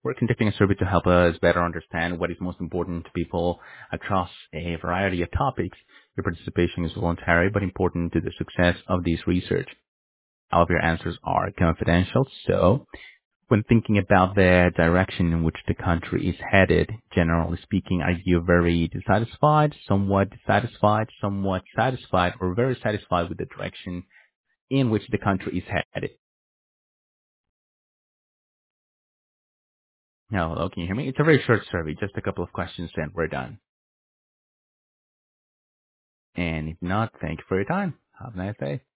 We're conducting a survey to help us better understand what is most important to people across a variety of topics. Your participation is voluntary but important to the success of this research. All of your answers are confidential, so when thinking about the direction in which the country is headed, generally speaking, are you very dissatisfied, somewhat dissatisfied, somewhat satisfied, or very satisfied with the direction in which the country is headed? Now, hello, can you hear me? It's a very short survey, just a couple of questions and we're done. And if not, thank you for your time. Have a nice day.